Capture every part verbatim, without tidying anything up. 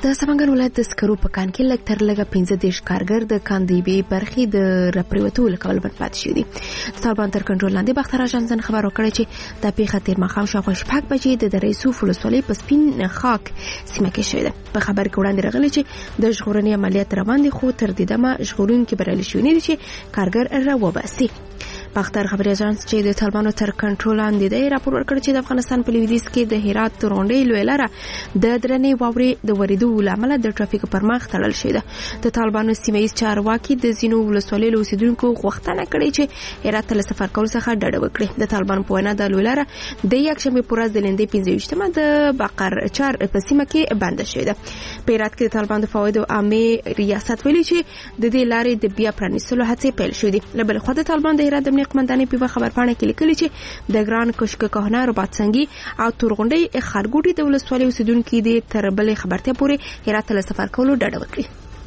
د سمنګان ولایت د سکرو په کان کې لږ تر لږه پنځه دېرش کارګر د کان د یوې برخې د راپرېوتو له کبله بند پاتې شوي دي. د طالبانو تر کنټرول لاندې باختر اژانس خبر ورکړی چې دا پیښه تېر ماښام شاوخوا شپږ بجې د دره یوسف ولسوالۍ په سپین خاک سیمه کې شوې ده. په خبر کې وړاندې راغلی چې د ژغورنې عملیات روان دي، خو تر دې دمه ژغورونکي بریالي شوي نه دي چې کارګر راوباسي. باختر خبري اژانس چې د طالبانو تر کنټرول لاندې دی راپور ورکړ چې د افغانستان په لویدیځ کې د هرات غونډۍ لویه لاره د درنې واورې د ورېدو له امله د ټرافیک پر مخ تړل شوې ده. د طالبانو سیمه ییز چارواکي د ځینو ولسوالیو له اوسېدونکو غوښتنه کړې چې هرات ته له سفر کولو څخه ډډه وکړي. د طالبانو په وینا د لویه لاره د یکشنبې په ورځ د لندې پنځه ویشتمه د باقرچار په سیمه کې بنده شوې ده. په هرات کې د طالبانو د فواidو عامې ریاست ویلي چې د دې لارې د بیا پرانیستلو هڅې پیل شوې دي. له بلې خوا د طالبانو د هرات د امنیت قمندانۍ په خبرپاڼه کې لیکلي چې د ګران کشک کهنه رباطسنګي او تورغونډۍ خارګوټي د ولسوالۍ اوسېدونکي دي تر بلې خبرتیا پورې هرات ته سفر کولو ډډه وکړي.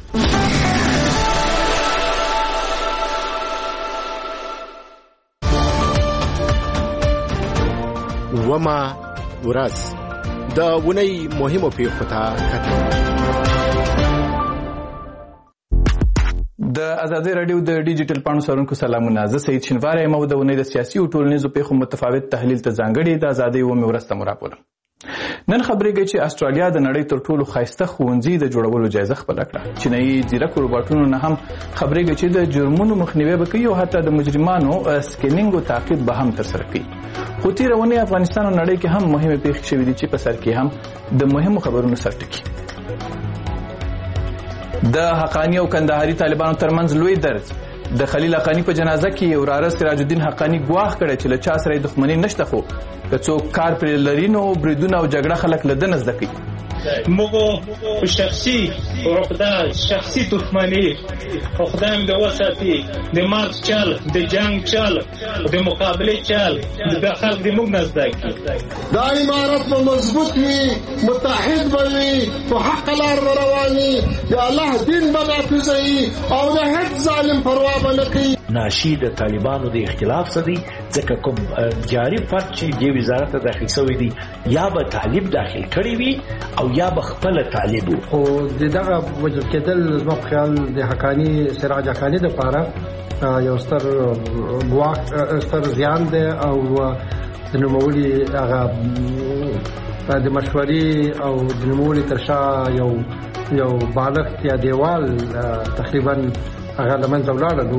وما ورځ د ونی مهمو پیښو ته کتل. د ازادي رادیو د ډیجیټل پاڼو سرونکو سلامونه. زه سید شینواری یم او د ونې د سیاسي او ټولنیزو پیښو متفاوت تحلیل ته ځانګړي د ازادۍ و مرسته مراپورم. نن خبرېږي چې استرالیا د نړۍ تر ټولو ښایسته ښوونځي د جوړولو جایزه خپله کړه. چینایي ځیرک روباټونو نه هم خبرېږي چې د جرمونو مخنیوی به کوي او حتی د مجرمانو سکینینګ او تعقیب به هم ترسره کوي. خو تېره اونۍ افغانستان او نړۍ کې هم مهمې پیښې شوې دي چې په سر کې هم د مهمو خبرونو سر ټکي. د حقانی او کندهاري طالبانو ترمنځ لوی درز. د خلیل حقانی په جنازه کې وراره سراج الدین حقانی ګواښ کړی چې له چا سره دښمني نشته، خو که څوک کار پرې لري نو بریدونه او جګړه خلک له ده نه زده کوي. موږ په شخصي عقده شخصي دښمني خو خدای مو د وساتي د مارچ چل د جنگ چل د مقابله چل د خلک د موږ نه زده کوي. دا امارت مو مضبوط وي، متحد وي، په حق لار رواني، د الله دین به نافذوي او د هیڅ ظالم پروا به نه کوي. ناشي د طالبانو د اختلاف څخه دي، ځکه کوم جاري فرد چې د وزارت داخل شوی دی یا به طالب داخل کړی وي او یا به خپل طالب وو. او دغه وجب کېدل زما په خیال د حقانی سراج حقانی د پاره یو ستر ګواښ ستر زیان دی او د نوموړي هغه د مشورې او د نوموړي تر شا یو یو بالغ یا دیوال تقریبا هغه له منځه ولاړه.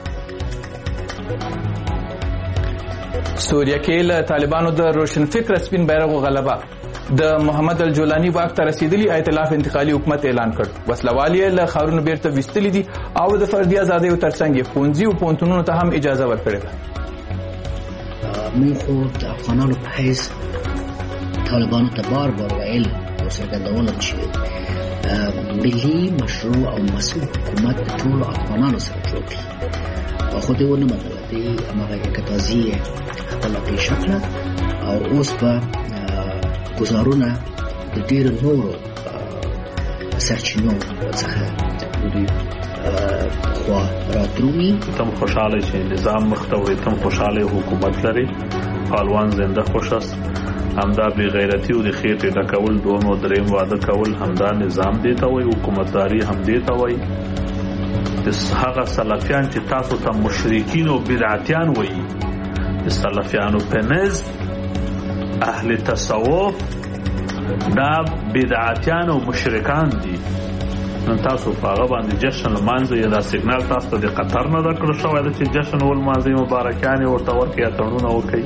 سوریه کې له طالبانو د روشن فکر سپین بیرغ غلبه. د محمد الجولانی واک ته رسیدلی ائتلاف انتقالي حکومت اعلان کړ. وسلوال یې له ښارونو بیرته ویستلي دي او د فردي ازادیو ترڅنګ یې ښوونځي او پوهنتونونو ته هم اجازه ورکړې ده. موږ خو د افغانانو په حیث طالبانو ته بار بار ویل او څرګندونه چې ملي مشروع او مسؤل حکومت د ټولو افغانانو سره جوړ کړي. خو دې ونه منله. دې هماغه یکتازي خپله پېښه کړه او اوس به ګزارونه د ډېرو نورو سرچینو څخه د دوی خوا راترومي. تم خوشحاله چې نظام مخ ته وړي، تم خوشحاله حکومت لري، پهلوان زنده خوش است. همدا بې غیرتي او د خېټې ډکول، دوم او درېیم واده کول، همدا نظام دی ته وایي، حکومتداري هم دی ته وایي. هغه سلفیان چې تاسو ته مشرکین او بدعتیان وایي، د سلفیانو په نزد اهل تصوف دا بدعتیان او مشرکان دي. نن تاسو په هغه باندې جشن لمانځئ، دا سیګنال تاسو ته د قطر نه درکړل شوی دی چې جشن ولمانځئ، مبارکیانې ورته ورکړئ، اتڼونه وکړئ.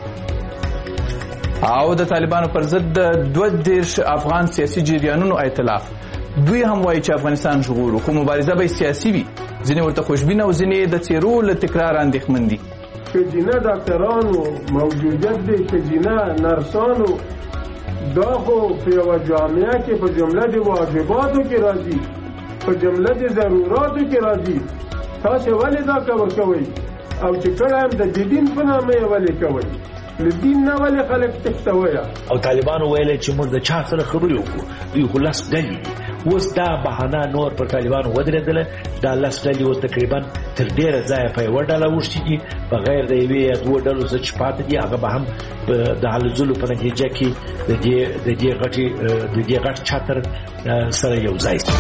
او د طالبانو پر ضد د دوه دېرش افغان سیاسي جریانونو ائتلاف. دوی هم وایي چې افغانستان ژغورو، خو مبارزه به سیاسي وي. ځینې ورته خوشبینه او ځینې د څېرو له تکرار اندېښمن دي. ښځینه ډاکټرانو موجودیت دی، ښځینه نرسانو، دا خو په یوه جامعه کې په جمله د واجباتو کې راځي، په جمله د ضروراتو کې راځي. تاسې ولې دا کار کوئ؟ او چې کله هم د دین په نامه یې ولې کوئ؟ له دین نه ولې خلک تښتوئ؟ او طالبانو ویلی چې موږ د چا سره خبرې وکړو، دوی خو لس ډلې دي. اوس دا بهانه نور پر طالبانو ودرېدله. دا لس ډلې اوس تقریبا تر ډېره ځایه په یوه ډله اوښتي دي. بغیر د یوې یا دوه ډلو څخه چې پاتې دي هغه به هم د هلو ځلو په نتیجه کې د دې د دې غټې د دې غټ چتر سره یو ځای شي.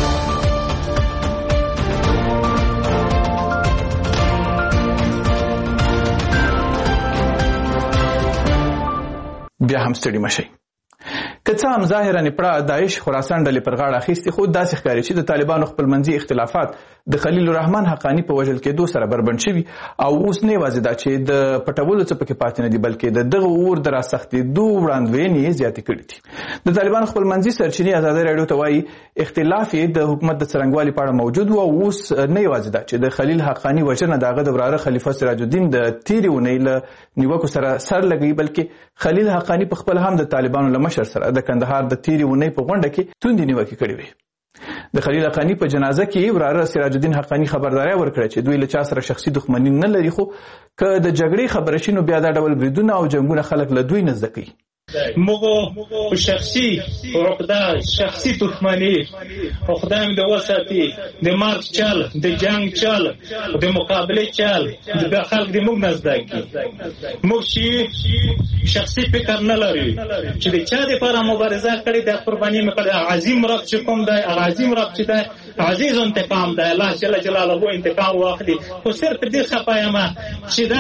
بیا هم ستړي مشئ. که څه هم ظاهرا پړه داعش خراسان ډلې پر غاړه اخیستې، خو داسې ښکاري چې د طالبانو خپلمنځي اختلافات د خلیل الرحمن حقانی په وژل کېدو سره بربنډ شوي او اوس نه یوازې دا چې د پټولو څه پکې پاتې نه دي، بلکې د دغه اور د راسختېدو وړاندوینې یې زیاتې کړي دي. د طالبانو خپلمنځي سرچینې ازادي راډیو ته وایي اختلاف یې د حکومت د څرنګوالي په اړه موجود و او اوس نه یوازې دا چې د خلیل حقانی وژنه د هغه د وراره خلیفه سراج الدین د تېرې اونۍ له نیوکو سره سر لګوي، بلکې خلیل حقانی په خپل هم د طالبانو له مشر سره د کندهار د تېرې اونۍ په غونډه کې توندې نیوکې کړې وې. د خلیل حقانی په جنازه کې وراره سراج الدین حقانی خبرداري ورکړه چې دوی له چا سره شخصي دښمني نه لري، خو که د جګړې خبره شي نو بیا دا ډول بریدونه او جنګونه خلک له دوی نه زده کوي. مگو شخصی عقده شخصی دشمنی خدایم د وساتی د مارک چل د جنگ چل د مقابله چل د خلک د موږ نزدک موږ شي شخصي فکر نه لري چې د چا د لپاره مبارزه کړې د قرباني مکړه عظیم رب چې کوم دی عظیم رب چې دی عزیز انتقام دی الله جل جلاله انتقام واخلي خو صرف دې صفایما چې دا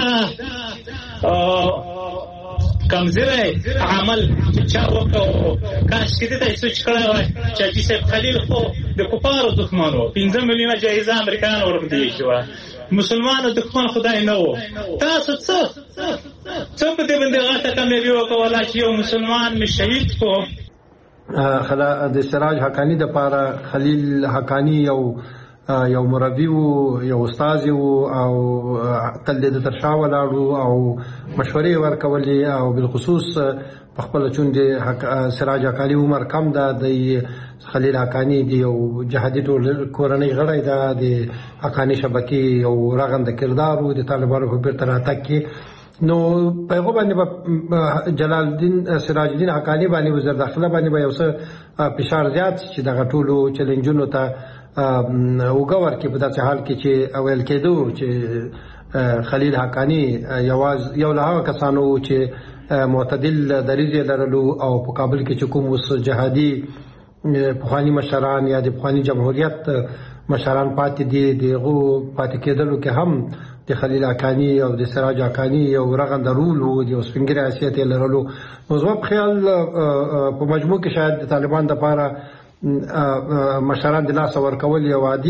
کمزوری عمل چا وکړو کاش کې دې ته سوچ کړی وای چې جیسه خلیل خو د کفارو دښمنو پنځه میلیونه جایزه امریکایانو ورکړي شو مسلمانانو دښمن خدای نه وو تاسو څه څه په دې باندې غاټه کامیابي وکوله چې یو مسلمان می شهید کو خلا د سراج حقانی د پاره خلیل حقانی یو یو مربی وو یو استاد وو او تل د ترشا ولاړو او مشورې ورکولې او بالخصوص په خپل چون د سراج حقانی عمر کم ده د خلیل حقانی دی یو جهادي ټول کورنۍ غړی ده د حقانی شبکې یو رغنده کردار وو د طالبانو په بیرته راتګ کې نو پیغام باندې جلال الدین سراج الدین حقانی باندې وزیر داخله باندې به یو څه فشار زیات چې دغه ټولو چیلنجونو ته وګور کې په داسې حال کې چې اول کېدو چې خلیل حقانی یواز یو له هغه کسانو چې معتدل دریځ لرلو او په کابل کې چې کوم وس جهادي پخوانی مشران یا د پخوانی جمهوریت مشران پاتې دي دغه پاتې کېدلو کې هم د خلیل حقانی او د سراج حقانی یو رغنده رول وو د سپینګری حیثیت لرلو نو زما په خیال په مجموع کې شاید د طالبان د لپاره مشران د لاس ورکول یو عادي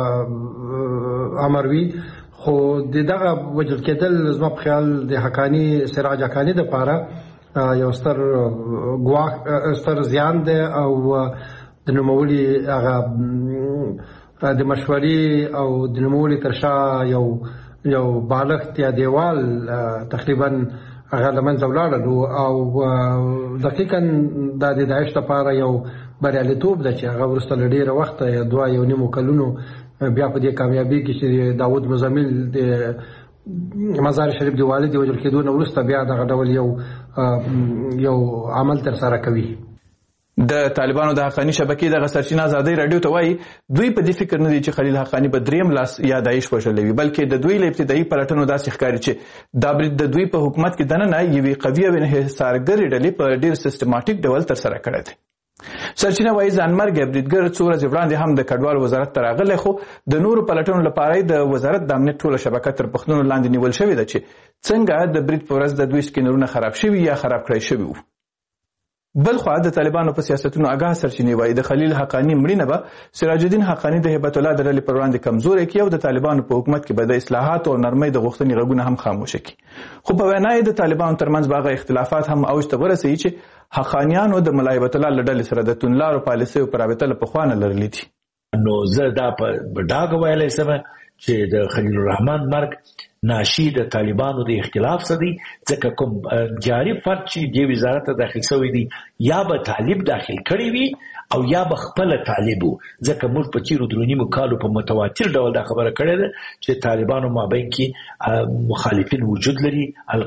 امر وي خو دغه وجل کېدل زما په خیال د حقانی سراج حقانی د لپاره یو ستر ګواښ ستر زیان دی او د نوموړي هغه د مشورې او د نوموړي تر شا یو یو بالغ یا دیوال تقریبا هغه له منځه ولاړلو او دقیقا د داعش لپاره یو بریالیتوب ده چې هغه وروسته له ډېره وخته دوه یو نیمو کلونو بیا په دې کامیابي کې چې داود مزمل د مزار شریف د والد وجل کېدو نه وروسته بیا دغه ډول یو یو عمل ترسره کوي. د طالبانو د حقانی شبکې د سرچینه ازادي رادیو ته وایي دوی په دې فکر نه دي چې خلیل حقانی په دریم لاس یا داعش وژلی وي، بلکې د دوی له ابتدایي پلټنو داسې ښکاري چې دا برید د دوی په حکومت کې دننه یوې قوي او انحصارګرې ډلې په ډېر سیستماټیک ډول ترسره کړی دی. سرچینه وایي ځانمرګی بریدګر څو ورځې وړاندې هم د کډوال وزارت ته راغلی، خو د نورو پلټنو لپاره د وزارت د امنیت ټوله شبکه تر پوښتنو لاندې نیول شوې ده چې څنګه د برید په ورځ د دوی سکینرونه خراب شوي یا خراب کړی شوي وو. بل خوا د طالبانو په سیاستونو آګاه سرچینې وایي د خلیل حقانی مړینه به سراج الدین حقانی د هیبت الله د ډلې پر وړاندې کمزوری کړي او د طالبانو په حکومت کې به د اصلاحاتو او نرمۍ د غوښتنې غږونه هم خاموشه کړي. خو په وینا یې د طالبانو ترمنځ به هغه اختلافات هم اوج ته ورسوي چې حقانیانو د ملا هیبت الله له ډلې سره د توندلارو پالیسیو په رابطه له پخوا نه لرلي دي. نو زه دا په ډاګه ویلی شم چې د خلیل الرحمن مرګ ناشي د طالبانو د اختلاف څخه دی ځکه کوم جاري فرد چې د وزارت داخل شوی دی یا به طالب داخل کړی وي او یا به خپل طالب ځکه موږ په تیرو درو نیمو کالو په متواتر ډول دا خبره کړې ده چې طالبانو مابین کې مخالفین وجود لري،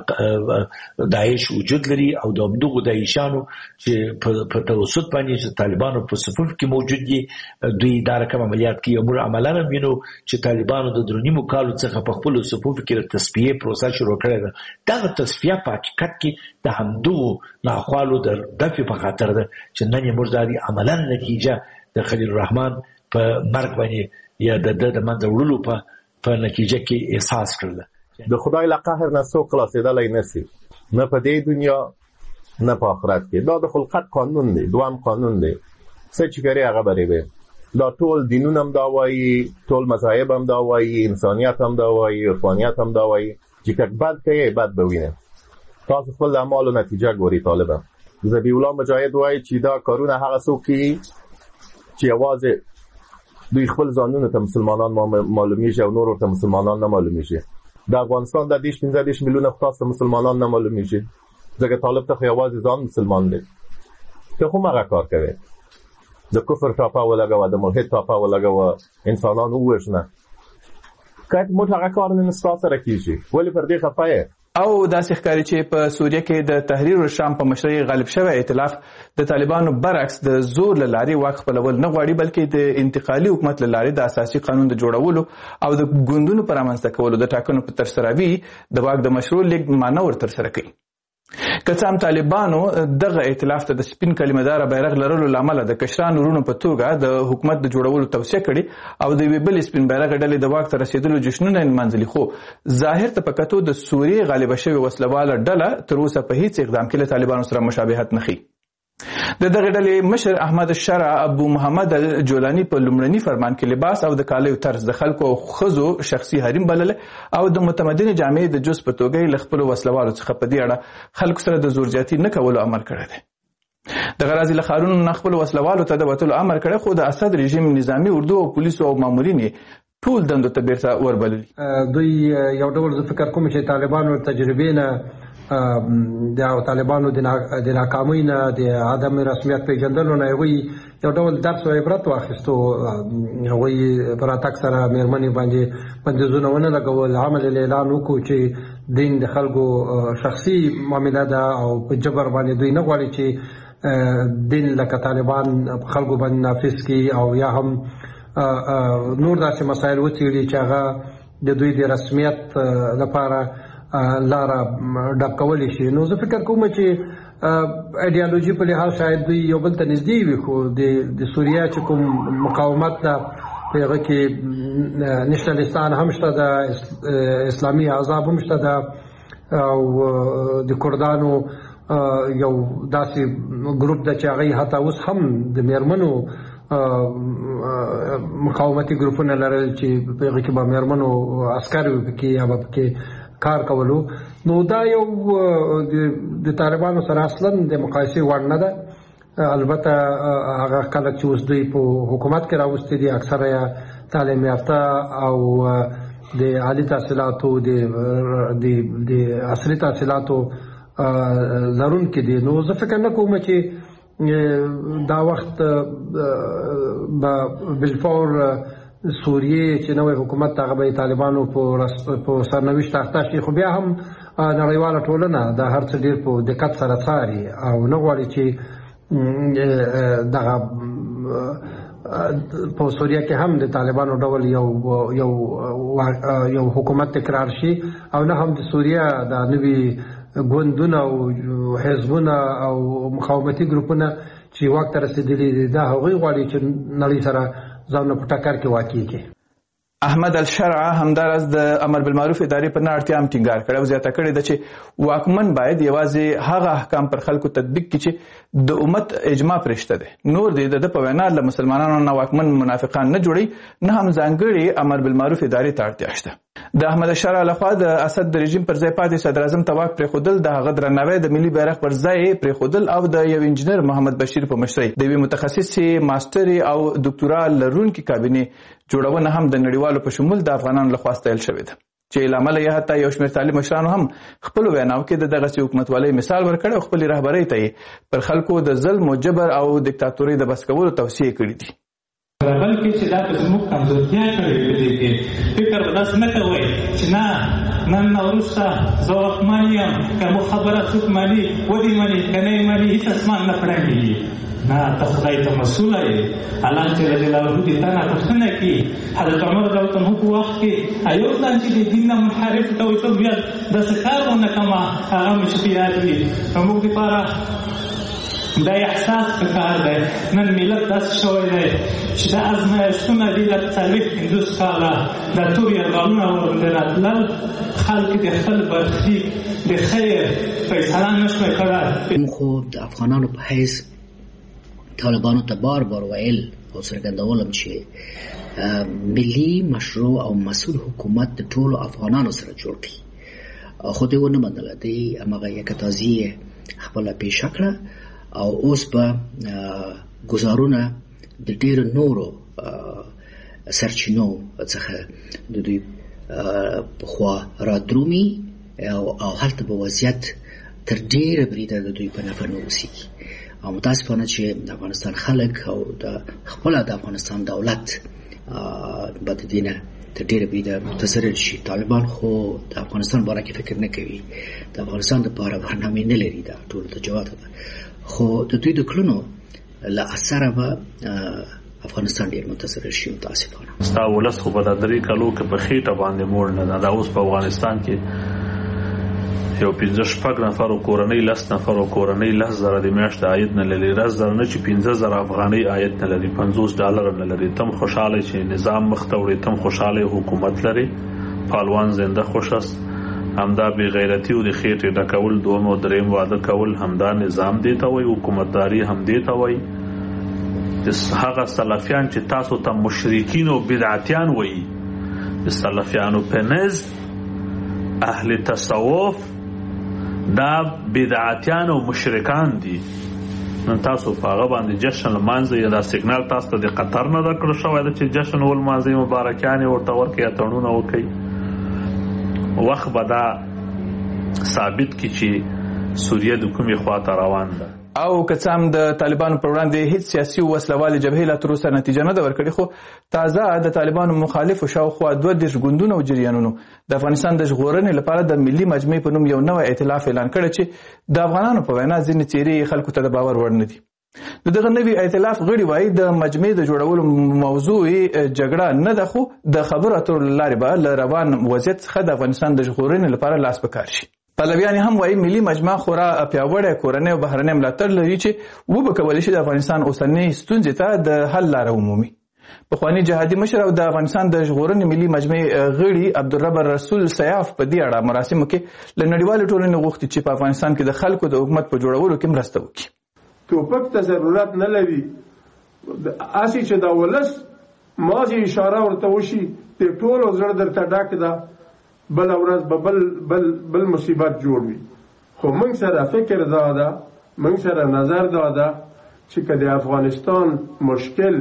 داعش وجود لري او د همدغو داعشانو چې په توسط باندې چې طالبانو په صفوف کې موجود دي دوی دا رقم عملیات کوي. موږ عملاً وینو چې طالبانو د درو نیمو کالو څخه په خپلو صفوف کې د تصفیې پروسه شروع کړې ده. دغه تصفیه په حقیقت کې د همدغو ناخوالو د دفع په خاطر ده چې نن یې موږ دا عملاً نتیجه د خلیل الرحمن په مرګ باندې یا د د منځه وړلو په په نتیجه کې احساس کړل. د خدای له قهر نه څوک خلاصېدلی نشي، نه په دې دنیا نه په آخرت کې. دا د خلقت قانون دی، دوام قانون دی. څه چې کوي هغه به وي. دا ټول دینونه هم دا وایي، ټول مذاهب هم دا وایي، انسانیت هم دا وایي، عرفانیت هم دا وایي چې که بد کوي بد به وینه. تاسو خپل د اعمالو نتیجه ګوري. طالبان ذبیح الله مجاهد وایي چې دا کارونه هغه څوک کوي چې یوازې دوی خپل ځانونو ته مسلمانان معلومیږي او نور ورته مسلمانان نه معلومیږي. د افغانستان د دیش پنځه دیش میلیونه خاص مسلمانان نه معلومیږي ځکه طالب ته یوازې ځان مسلمان دی. ته خو هغه کار کوي د کفر ټاپه ولګوه، د ملحد ټاپه ولګوه، انسانان ووژنه. که موږ هغه کار نن ستا سره کیږي ولې پر دې خفه یې؟ او داسې ښکاري چې په سوریه کې د تحریر الشام په مشرۍ غالب شوی ائتلاف د طالبانو برعکس د زور له لارې واک خپلول نه غواړي، بلکې د انتقالي حکومت له لارې د اساسي قانون د جوړولو او د ګوندونو پر رامنځته کولو د ټاکنو په ترسروي د واک د مشروع لیږد معنی ور ترسره کوي. که څه هم طالبانو دغه ائتلاف ته د سپین کلمه دار بیرغ لرلو له امله د کشرانو وروڼو په توګه د حکومت د جوړولو توصیه کړې او د یوې بلې سپین بیرغ ډلې د واک ته رسېدلو جشنونه یې نمانځلي، خو ظاهر ته په کتو د سوریې غالبه شوې وسلواله ډله تر اوسه په هیڅ اقدام کې له طالبانو سره مشابهت نه ښیي. د دغه ډلې مشر احمد الشرع ابو محمد الجولاني په لومړني فرمان کې لباس او د کالیو طرز د خلکو او ښځو شخصي حریم بلله او د متمدنې جامعې د جز په توګه یې له خپلو وسلوالو څخه په دې اړه خلکو سره د زور زیاتي نه کولو امر کړی دی. د غرازي له ښارونو نه خپلو وسلوالو ته د وتلو امر کړی، خو د اسد رژیم نظامي اردو او پولیسو او مامورین یې ټول دندو ته بیرته وربللي. دوی یو ډول زه فکر کوم چې طالبانو تجربې نه د طالبانو د ناکامۍ نه د عدم رسمیت پیژندلو نه هغوی یو ډول درس او عبرت واخیستو. هغوی په راتګ سره مېرمنې باندې بندیزونه ونه لګول، عمل اعلان وکړو چې دین د خلکو شخصي معامله ده او په جبر باندې دوی نه غواړي چې دین لکه طالبان په خلکو باندې نافذ کړي او یا هم نور داسې مسایل وڅېړي چې هغه د دوی د رسمیت لپاره لاره ډک کولی شي. نو زه فکر کوم چې ایډیالوژي په لحاظ شاید دوی یو بل ته نږدې وي، خو د سوریه چې کوم مقاومت ده په هغه کې نشنلستان هم شته ده، اسلامي احزاب هم شته ده او د کردانو یو داسې ګروپ ده چې هغوی حتی اوس هم د میرمنو مقاومتي ګروپونه لرل چې په هغه کې به میرمنو عسکر وي پکې یا به پکې کار کولو. نو دا یو د طالبانو سره اصلا د مقایسې وړ نه ده. البته هغه خلک چې اوس دوی په حکومت کې راوستي دي اکثره یا تعلیم یافته او د عالي تحصیلاتو د عصري تحصیلاتو لرونکي دي. نو زه فکر نه کوم چې دا وخت به بالفور سوریه چې نوې حکومت هغه به طالبانو په سرنوشت اخته شي، خو بیا هم نړیواله ټولنه دا هر څه ډېر په دقت سره څاري او نه غواړي چې دغه په سوریه کې هم د طالبانو ډول یو یو یو حکومت تکرار شي او نه هم د سوریه د نوي ګوندونه او حزبونه او مقاومتي ګروپونه چې واک ته رسېدلي دي دا هغوی غواړي چې نړۍ سره ځانونه په ټکر کې واقع کړي. احمد الشرع همداراز د امر بالمعروف ادارې په نه اړتیا هم ټینګار کړی او زیاته کړې ده چې واکمن باید یوازې هغه احکام پر خلکو تطبیق کړي چې د امت اجماع پرې شته دی. نور دی د په وینا له مسلمانانو نه واکمن منافقان نه جوړي، نه هم ځانګړي امر بالمعروف ادارې ته اړتیا شته. د احمد الشرع لخوا د اسد د رژیم پر ځای پاتې صدر اعظم ته واک پرېښودل، د هغه درناوی د ملي بیرغ پر ځای پرېښودل او د یو انجینر محمد بشیر په مشرۍ د یوې متخصصې ماسټري او دکتورا لرونکي کابینې جوړونه هم د نړیوالو په شمول د افغانانو لخوا ستایل شوې ده چې له امله یې حتی یو شمېر طالب مشرانو هم خپلو ویناو کې د دغسې حکومتولۍ مثال ورکړی او خپلې رهبرۍ ته یې پر خلکو د ظلم و جبر او دیکتاتورۍ د بس کولو توصیې کړي دي. بلکې چې دا به زموږ کمزورتیا کړې په دې کې فکر به داسې نه کوئ چې نه نن نه وروسته زه واکمن یم که مو خبره څوک مني ودې مني که نه یې مني هېڅ اسمان نه پړنګېږي. نه ته خدای ته مسؤله یې. الله جل جلاله دې تا نه پوښتنه کړي. حضرت عمر رضی الله عنه په وخت کې یو ځان چې د دین نه منحرف ته وایي ته بیا داسې کار ونه کړمه هغه مې چې یاد وي. زموږ دپاره دا احساس پکار دی. نن ملت داسې شوی دی چې دا ازمایښتونه دي د څلوېښت پنځوس کاله دا تور یرغلونه ورباندې راتلل خلک د خپل برخلیک د خیر فیصله نه شوی کړی. موږ خو د افغانانو په حیث طالبانو ته بار بار ویل او څرګندولم چې ملي مشروع او مسؤل حکومت د ټولو افغانانو سره جوړ کړي. خو دوی ونه منله. دوی هماغه یکتازي خپله پیشه کړه او اوس به ګزارونه د ډېرو نورو سرچینو څخه د دوی پخوا رادرومي او هلته به وضعیت تر ډېره بریده د دوی په نفع نه اوسېږي. او متاسفانه چې د افغانستان خلک او د خپله د افغانستان دولت به د دې نه تر ډېره بریده متضرر شي. طالبان خو د افغانستان باره کې فکر نه کوي. د افغانستان دپاره برنامې نه لري. دا ټولو ته جواب ده. خو د دوی د کړنو له اثره به افغانستان ډېر متضرر شي متاسفانه. ستا ولس خو په دا درې کالو کې په خېټه باندې موړ نه ده. دا اوس په افغانستان کې یو پنځه شپږ نفرو کورنۍ لس نفرو کورنۍ لس زره د میاشتې عاید نه لري. لس زره نه چې پنځه زره افغانۍ عاید نه لري، پنځوس ډالره نه لري. تم خوشحاله چې نظام مخ ته وړي، تم خوشحاله حکومت لري. پالوان زنده خوش است. همدا بی غیرتی او د خېټې ډکول دوم او دریم واده کول همدا نظام دی ته وایي. حکومتداري هم دی ته وایي. هغه سلفیان چې تاسو ته مشرکین او بدعتیان وایي، د سلفیانو په نزد اهل تصوف دا بدعتیان او مشرکان دي. نن تاسو په هغه باندې جشن لمانځئ. یا دا سیګنال تاسو ته د قطر نه درکړل شوی ده چې جشن ولمانځئ، مبارکیانې ورته ورکړئ یا تړونونه وکړئ. وخت به دا ثابت کی چې سوریه د کومې خواته روان ده. او که څه هم د طالبانو پر وړاندې هیڅ سیاسي او وسلوالې جبهې لا تر اوسه نتیجه نه ده ورکړې، خو تازه د طالبانو مخالفو شاوخوا دوه دېرش ګوندونو او جریانونو د افغانستان د ژغورنې لپاره د ملي مجمع په نوم یو نوی ائتلاف اعلان کړی چې د افغانانو په وینا ځینې څېرې خلکو ته د باور وړ نه دي. د دغه نوي ائتلاف غړي وایي د مجمع د جوړولو موضوع جګړه نه ده، خو د خبرو اترو له لارې به له روان وضعیت څخه د افغانستان د ژغورنې لپاره لاس په کار شي. پلویان هم وایي ملي مجمع خورا پیاوړی کورنۍ او بهرنۍ ملاتړ لري چې وبه کولی شي د افغانستان اوسنۍ ستونزې ته د حل لاره ومومي. پخواني جهادي مشر او د افغانستان د ژغورنې ملي مجمع غړي عبدالرب رسول سیاف په دې اړه مراسمو کې له نړیوالې ټولنې غوښتي چې په افغانستان کې د خلکو د حکومت په جوړولو کې مرسته وکړي. ټوپک ته ضرورت نه لري. اسی چې دا ولس مازی اشاره ورته وشي ته ټولو زړه درته ډک ده، بل ورځ به بل بل بل مصیبت جوړ وي. خو موږ سره فکر دا ده، موږ سره نظر دا ده چې که د افغانستان مشکل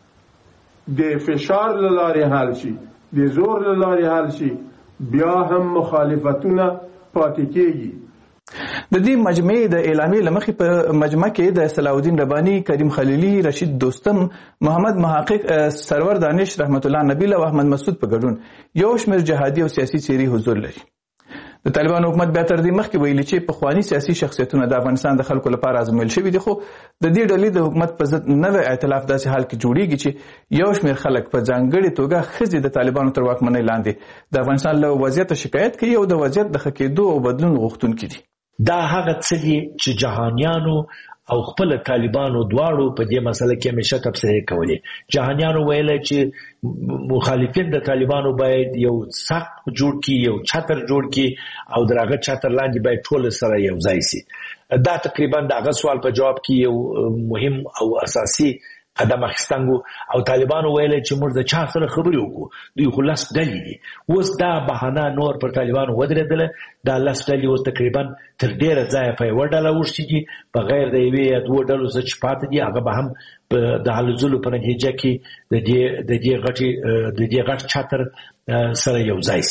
د فشار له لارې حل شي، د زور له لارې حل شي، بیا هم مخالفتونه پاتې کېږي. د دې مجمع د اعلامیې له مخې په مجمع کې د صلاح الدین رباني، کریم خلیلي، رشید دوستم، محمد محقق، سرور دانش، رحمت الله نبیل او احمد مسعود په ګډون یو شمېر جهادي او سیاسي څېرې حضور لري. د طالبانو حکومت بیا تر دې مخکې ویلي چې پخواني سیاسي شخصیتونه د افغانستان د خلکو لپاره ازمویل شوي دي، خو د دې ډلې د حکومت په ضد نوی ائتلاف داسې حال کې جوړیږي چې یو شمېر خلک په ځانګړې توګه ښځې د طالبانو تر واکمنۍ لاندې د افغانستان له وضعیته شکایت کوي او د وضعیت د ښه کېدو او بدلون غوښتونکي دي. دا هغه څه دي چې جهانیانو او خپل طالبانو دواړو په دې مسله کې همیشه تبصرې کولې. جهانیانو ویل چې مخالفین د طالبانو باید یو سخت جوړ کی، یو چتر جوړ کی او درغه چتر لاندې باید ټول سره یو ځای شي. دا تقریبا دغه سوال په جواب کې یو مهم او اساسي قدم اخیستنګو. او طالبانو ویل چې موږ د چا سره خبرې وکړو، دوی خو لس ډلې دي. اوس دا بهانه نور پر طالبانو ودرېدله. دا لس ډلې اوس تقریبا تر ډېره ځایه په یوه ډله اوښتي دي، بغیر د یوې یا دوو ډلو څه چې پاتې دي هغه به هم د هلو ځلو په نتیجه کې د دې د دې غټې د دې غټ چتر سره یو ځای شي.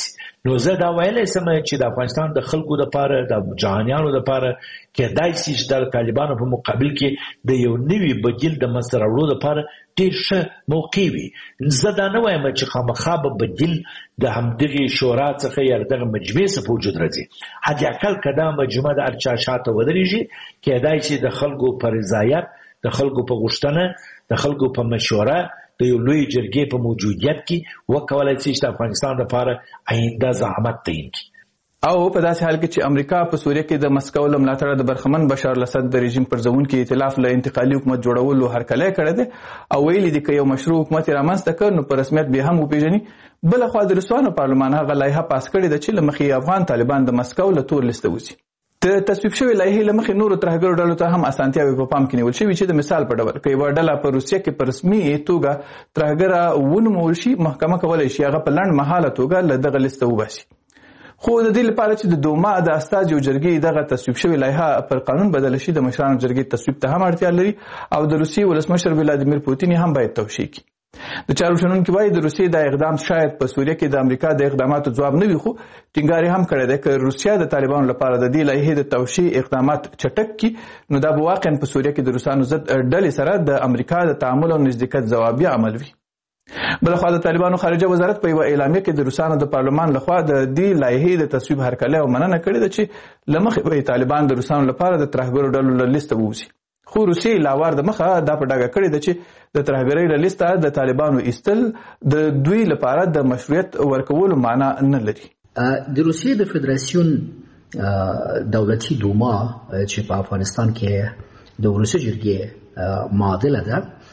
نو زه دا ویلی سم چې د افغانستان د خلکو دپاره د جهانیانو دپاره کېدای شي چې د طالبانو په مقابل کې د یو نوي بدیل د منځته راوړلو دپاره ډېر ښه موقع وي. زه دا نه وایم چې خامخا به بدیل د همدغې شورا څخه یا دغه مجموعې څخه په وجود راځي. حداقل که دا مجموعه د هر چا شاته ودرېږي کېدای شي د خلکو په رضایت، د خلکو په غوښتنه، د خلکو په مشوره د یو لوی جرګې په موجودیت کې وکولای شي چې د افغانستان لپاره آینده زعامت تعیین کړي. او په داسې حال کې چې امریکا په سوریه کې د مسکو له ملاتړه د برخمن بشار الاسد د رژیم پر ځوونکي ائتلاف له انتقالي حکومت جوړولو هرکلی کړی دی او ویلي دي که یو مشروع حکومت یې رامنځته کړ نو په رسمیت بیا هم وپېژني. بلخوا د روسانو پارلمان هغه لایحه پاس کړې ده چې له مخې افغان طالبان د مسکو له تور لیسته وځي. د تصویب شوې لایحې له مخې نورو ترهګرو ډلو ته هم اسانتیاوې په پام کې نیول شوي چې د مثال په ډول که یوه ډله په روسیه کې په رسمي توګه ترهګره ونومول شي، محکمه کولی شي هغه په لنډ مهاله توګه له دغه لیسته وباسي. خو د دې لپاره چې د دوما د استازیو جرګې دغه تصویب شوې لایحه پر قانون بدله شي د مشرانو جرګې تصویب ته هم اړتیا لري او د روسیې ولسمشر ولادیمیر پوتین هم باید توشیح کړي. د چارو شنونکي وایي د روسیې دا اقدام شاید په سوریه کې د امریکا د اقداماتو ځواب نه وي، خو ټینګار هم کړی دی که روسیه د طالبانو لپاره د دې لایحې د توشیح اقدامات چټک کړي نو دا به واقعا په سوریه کې د روسانو ضد ډلې سره د امریکا د تعامل او نزدېکت ځوابي عمل وي. بلخوا د طالبانو خارجه وزارت په یوه اعلامیه کې د روسانو د پارلمان لخوا د دې لایحې د تصویب هرکلی او مننه کړې ده چې له مخې به طالبان د روسانو لپاره د ترهګرو ډلو له لیسته ووځي. خو روسیې لاوار د مخه دا په ډاګه کړې ده چې د ترهګرۍ له لیسته د طالبانو ایستل د دوی لپاره د مشروعیت ورکولو معنا نه لري. د روسیې د فدراسیون دولتي دوما چې په افغانستان کې د ولسي جرګې معادله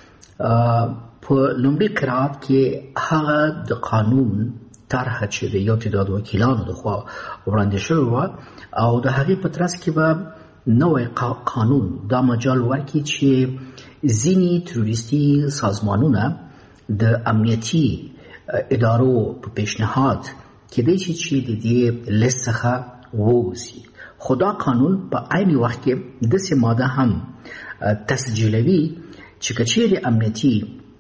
ده په لومړي قرائت کې هغه د قانون طرحه چې د یو تعداد وکیلانو لخوا وړاندې شوې وه او د هغې په ترڅ کې به نوی قانون دا مجال ورکړي چې ځینې تروریستي سازمانونه د امنیتي ادارو په پیشنهاد کېدای شي چې د دې لیست څخه ووځي. خو دا قانون په عین وخت کې داسې ماده هم تسجیلوي چې که چیرې امنیتي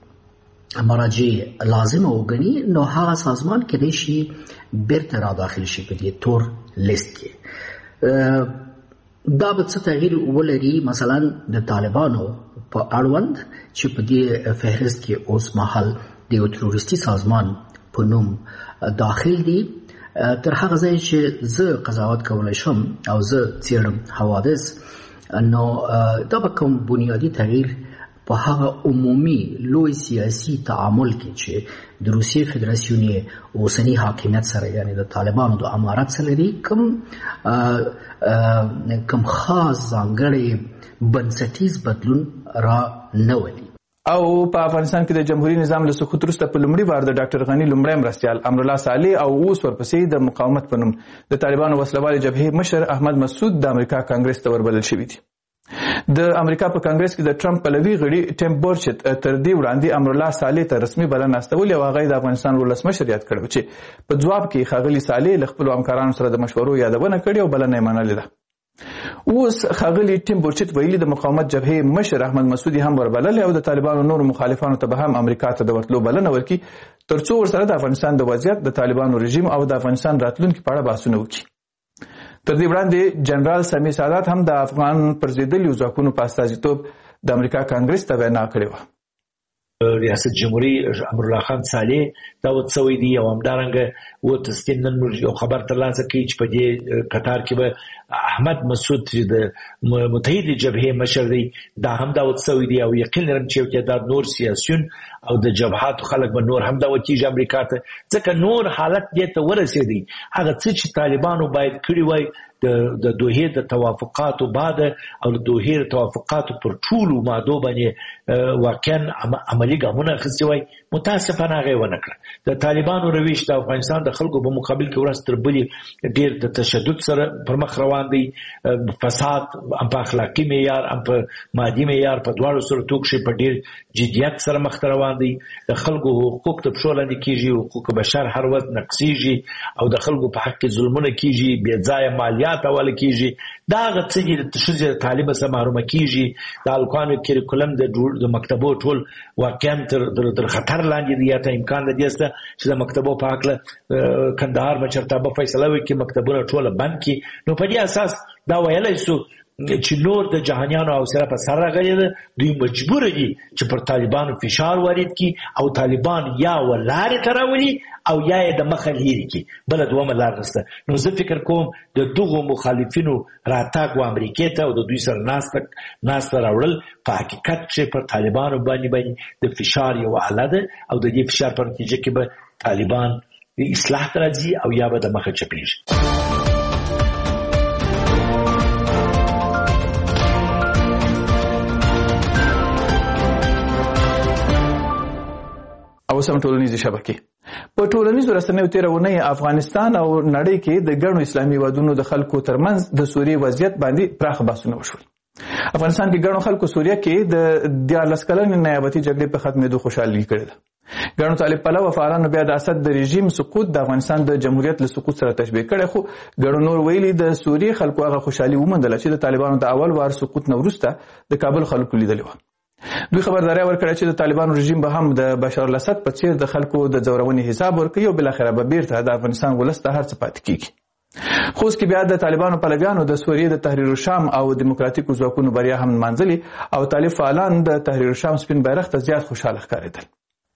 مراجع لازمه وګڼي نو هغه سازمان کېدای شي بیرته را داخل شي په دې تور لیست کې. دا به څه تغییر ولري مثلا د طالبانو په اړوند چې په دې فهرست کې اوس مهال د یو تروریستي سازمان په نوم داخل دي. تر هغه ځای چې زه قضاوت کولی شم او زه څېړم حوادث نو دا به کوم بنیادي تغییر په هغه عمومي لوی سیاسي تعامل کې چې د روسیې فدراسیون اوسني حاکمیت سره یعنی د طالبانو د امارت سره لري کوم کوم خاص ځانګړی بنسټیز بدلون را نه ولي. او په افغانستان کې د جمهوریت نظام له سقوط وروسته په لومړي وار د ډاکټر غني لومړی مرستیال امرالله صالح او اوس ورپسې د مقاومت په نوم د طالبانو وسلوالې جبهې مشر احمد مسعود د امریکا کانګرس ته وربلل شوي دي. د امریکا په کانګرس کې د ټرمپ پلوي غړي ټیم بورچت تر دې وړاندې امرالله صالح ته رسمي بلنه استولې او هغه د افغانستان ولسمشر یاد کړو چې په ځواب کې ښاغلي صالح له خپلو همکارانو سره د مشورو یادونه کړې او بلنه یې منلې ده. اوس ښاغلي ټیم بورچت ویلي د مقاومت جبهې مشر احمد مسعود هم وربللی او د طالبانو نورو مخالفانو ته به هم امریکا ته د ورتلو بلنه ورکړي تر څو ورسره د افغانستان د وضعیت د طالبانو رژیم او د افغانستان راتلونکي په اړه بحثونه وکړي. تر دې وړاندې جنرال سمیع سادات هم د افغان پرځېدلیو ځواکونو په استازیتوب د امریکا کانګرس ته وینا کړې وه. ریاست جمهوری امرالله خان صالح دا وڅوي دي او همدارنګه و تسکین نن یو خبر ترلاسه کوي چې په دې قطار کې به احمد مسعود چې د متحده جبهه مشر دی دا هم دا وڅوي دي او یقین لرم چې دا نور سیاسيون او د جبهات خلک به نور هم دا وکیږي امریکا ته ځکه نور حالت دې ته ورسېدي هغه څه چې طالبانو باید کړی وای د دوحې د توافقاتو بعد او د دوحې د توافقاتو پر ټولو مادو باندې واقعا عملي ګامونه اخیستي وای متاسفانه هغه ونه کړه. د طالبانو رویش د افغانستان د خلکو په مقابل کې ورځ تر بلې ډېر د تشدد سره پر مخ روان روان دی، فساد هم په اخلاقي معیار هم په مادي معیار په دواړو صورتو کښې په ډېر جدیت سره مخته روان دی. د خلکو حقوق د پښو لاندې کېږي، حقوق بشر هر ورځ نقصېږي او د خلکو په حق کې ظلمونه کېږي، بې ځایه مالیات حواله کېږي. دا هغه څه دي د ښځې د تعلیم څخه محرومه کېږي. د الکانو کریکولم د مکتبو ټول واقعا تر خطر لاندې دی، یا ته امکان د دې شته چې د مکتبو په هکله کندهار مشرتابه فیصله وکړي مکتبونه ټوله بند کړي. نو په دې اساس دا ویلی شو چې نور د جهانیانو حوصله په سر راغلې ده، دوی مجبور دي چې پر طالبانو فشار وارد کړي او طالبان یا ولارې ته راولي او یا یې د مخه لرې کړي، بله دومه لار نشته. نو زه فکر کوم د دغو مخالفینو راتګ و امریکې ته او د دوی سره ناسته راوړل په حقیقت چې پر طالبانو باندې باندې د فشار یو آله ده او د دې فشار په نتیجه کې به طالبان اصلاح ته راځي او یا به د مخه چپېږي. او سم ټولنیزې شبکې په ټولنیزو رسنیو تېره اونۍ افغانستان او نړۍ کې د ګڼو اسلامي هېوادونو د خلکو ترمنځ د سوریې وضعیت باندې پراخه بحثونه وشول. افغانستان کې ګڼو خلکو سوریه کې د دیارلس کلنې نیابتي جګړې په ختمېدو خوشحالي کړې ده. ګڼو طالب پلوه فعالانو بیا د اسد د رژیم سقوط د افغانستان د جمهوریت له سقوط سره تشبیه کړی، خو ګڼو نور ویلي د سوریې خلکو هغه خوشحالي وموندله چې د طالبانو د اول وار سقوط نه وروسته د کابل خلکو لیدلې وه. دوی خبرداری ورکړه چې د طالبانو رژیم به هم د بشار الاسد په څیر د خلکو د ځورونې حساب ورکوي او بالاخره به بیرته د افغانستان ولس ته هر څه پاتې کیږي. خو اوس کې بیا د طالبانو پلویانو د سوریې د تحریر الشام او دیموکراتیکو ځواکونو بریا هم نمانځلې او طالب فعالان د تحریر الشام سپین بیرغ ته زیات خوشحاله ښکارېدل.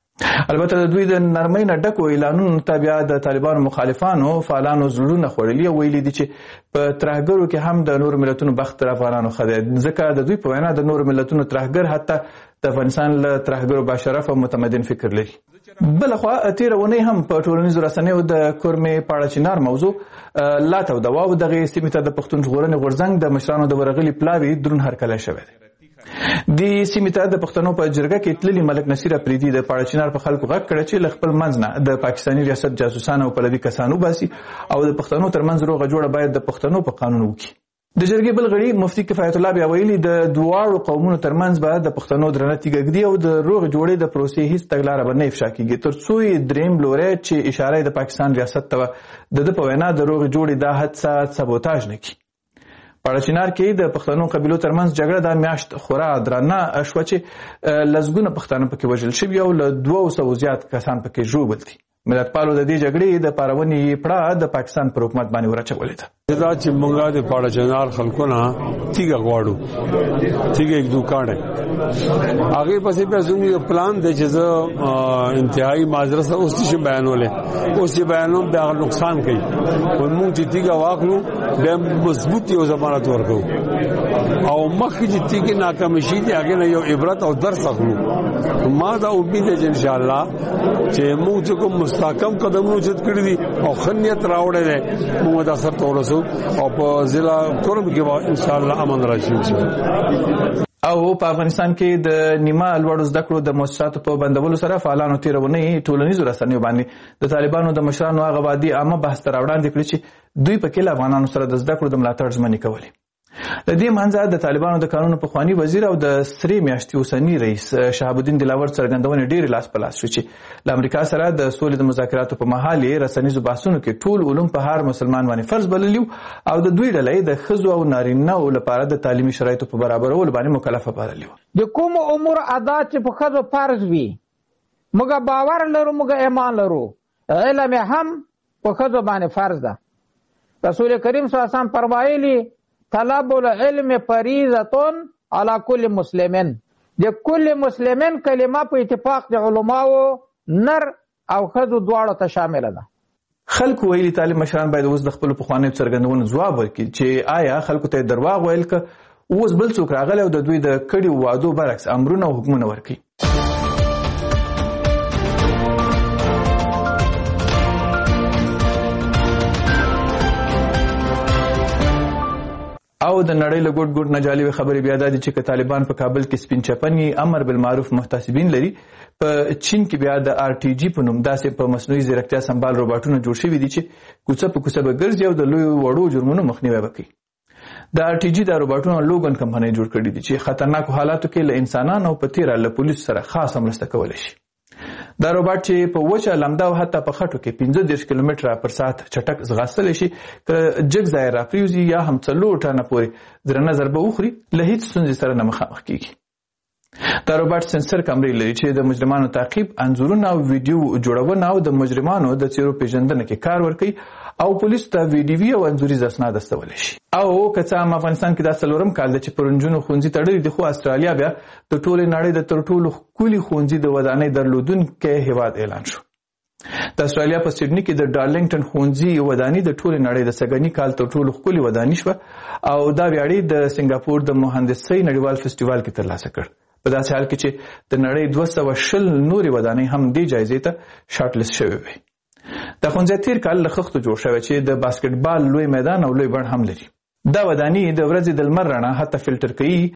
البته د دوی د نرمۍ نه ډکو اعلانونو ته بیا د طالبانو مخالفانو فعالانو زړونه خوړلي او ویلي دي چې په ترهګرو کې هم د نورو ملتونو بخت تر افغانانو ښه دی، ځکه د دوی په وینا د نورو ملتونو ترهګر حتی د افغانستان له ترهګرو باشرف او متمدن فکر لري. بلخوا تېره اونۍ هم په ټولنیزو رسنیو د کورمې پاړه چنار موضوع لا تودوه او دغې سیمې ته د پښتون ژغورنې غورځنګ د مشرانو د ورغلي پلاوي دروند هرکلی شوی دی. دې سیمې ته د پښتنو په جرګه کې تللي ملک نصیر اپریدي د پاړه چنار په خلکو غږ کړی چې له خپل منځ نه د پاکستاني ریاست جاسوسان او پلوي کسان وباسي او د پښتنو ترمنځ روغه جوړه باید د پښتنو په قانون وکړي. د جرګې بل غړي مفتي کفایت الله بیا ویلي د دواړو قومونو ترمنځ به د پښتنو درنه تیږه ږدي او د روغې جوړې د پروسې هیڅ تګلاره به نه افشا کېږي تر څو یې درېیم لوری چې اشاره د پاکستان ریاست ته د ده په وینا د روغې جوړې دا حادثه سبوتاژ نه کړي. پاړه چنار کې د پښتنو قبیلو ترمنځ جګړه دا میاشت خورا درنه شوه چې لسګونه پښتانه پکې وژل شوي او له دوو سوو زیات کسان پکې ژوبل دي. ملتپالو د دې جګړې د پارونې پړه د پاکستان پر حکومت باندې ورچولې ده. دا چې مونږه د پاړه چنار خلکو نه تیګه غواړو، تیګه یک دوکان ہے هغه پسې په زموږ پلان دی چې زه انتهایی معذرت سره اوس چې بیانولې اوس چې بیانوم دا نقصان کوي. موږ چې تیګه واخلو به مضبوط یو ضمانت ورکو او مخکې چې تیګه ناکام شي دی هغه نه یو عبرت او درس اخلو. ما دا امید ده چې ان شاء الله چې موږ کوم مستحکم قدمونه چت کړی دي او خنیت راوړل دي موږ دا سر تورسو او په ضلع کورم کې ان شاء الله امن راشي. او په افغانستان کې د نیمه لوړو زده کړو د مؤسساتو په بندولو سره فعالانو تېره اونۍ ټولنیزو رسنیو باندې د طالبانو د مشرانو هغه وعدې عامه بحث ته راوړاندې کړي چې دوی پکې له افغانانو سره د زده کړو د ملاتړ ژمنې کولې. د دې منځه د طالبانو د قانون پخواني وزیر او د سرې میاشتې اوسني رئیس شهاب الدین دلاور څرګندونې ډېرې لاس په لاس شو چې له امریکا سره د سولې د مذاکراتو په مهال یې رسنیزو بحثونو کې ټول علوم په هر مسلمان باندې فرض بللي او د دوی ډله یې د ښځو او نارینه‌و لپاره د تعلیمي شرایطو په برابرولو باندې مکلفه بللي وه. د کومو امور ادا چې په ښځو فرض وي موږ باور لرو، موږ ایمان لرو، علم هم په ښځو باندې فرض ده. رسول کریم صلی الله علیه وسلم فرمایلي طلب العلم فریضة على كل مسلمین. د کل مسلمین کلمه په اتفاق د علماو نر او ښځو دواړو ته شامله ده. خلکو ویلي طالب مشران باید اوس د خپلو پخوانیو څرګندونو ځواب ورکړي چې آیا خلکو ته درواغ ویل که اوس بل څوک راغلی او د دوی د کړیو وعدو برعکس امرونه او حکمونه ورکړي. او د نړۍ له ګوټ ګوټ نه جالبې خبرې بیا دا دي چې که طالبان په کابل کې سپین چپنې امر بالمعروف محتسبین لري، په چین کې بیا د آر ټي جي په نوم داسې په مصنوعي ځیرکتیا سمبال روباټونه جوړ شوي دي چې کوڅه په کوڅه به ګرځي او د لویو وړو جرمونو مخنیوی به کوي. د ار ټي جي د روباټونو لوګن کمپنۍ جوړ کړي دي چې خطرناکو حالاتو کې له انسانانو په تیره له پولیس سره خاصه مرسته کولی شي. دا روباټ چې په وچه لمده او حتی په خټو کې پنځه دېرش کیلومتره پر ساعت چټک ځغاستلی شي، که جګ ځای راپریوځي یا هم څلور ټنه پورې درنه ضربه وخوري له هیڅ ستونزې سره نه مخامخ کیږي. دا روباټ سنسر کمرې لري چې د مجرمانو تعقیب، انځورونه او ویډیو جوړونه او د مجرمانو د څیرو پیژندنه کې کار ورکوي او پولیس ته ویډیوي او انځوریز اسناد استولی شي. او که څه هم افغانستان کې دا څلورم کال دی چې پر نجونو ښوونځي تړلي دي، خو استرالیا بیا د ټولې نړۍ د تر ټولو ښکلي ښوونځي د ودانۍ درلودونکی هیواد اعلان شو. د استرالیا په سیډني کې د ډارلنګټن ښوونځي ودانۍ د ټولې نړۍ د سږني کال تر ټولو ښکلي ودانۍ شوه او دا ویاړې د سنګاپور د مهندسۍ نړیوال فستیوال کې ترلاسه کړ. په داسې حال کې چې د نړۍ دوه سوه شل نورې ودانۍ هم دې جایزې ته شارټ لیست شوې وې. دا ښوونځی تېر کال له خښتو جوړ شوی چې د باسکټبال لوی میدان او لوی بڼ هم لري. دا ودانۍ د ورځې د لمر رڼا حتی فلټر کوي